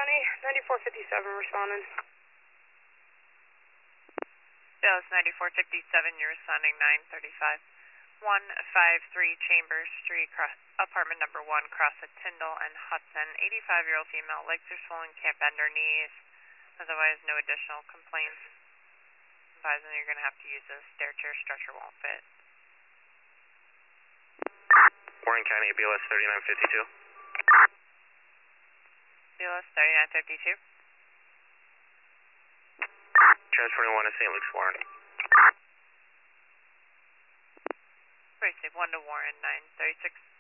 County, 9457 responding. Dallas 9457, you're responding 935. 153 Chambers Street, apartment number 1, cross at Tyndall and Hudson. 85-year-old female, legs are swollen, can't bend her knees. Otherwise, no additional complaints. Advising you're going to have to use a stair chair, stretcher won't fit. Warren County, BLS 3952. BLS 3952. Transporting 1 to St. Luke's, Warren. Pretty safe, 1 to Warren, 936.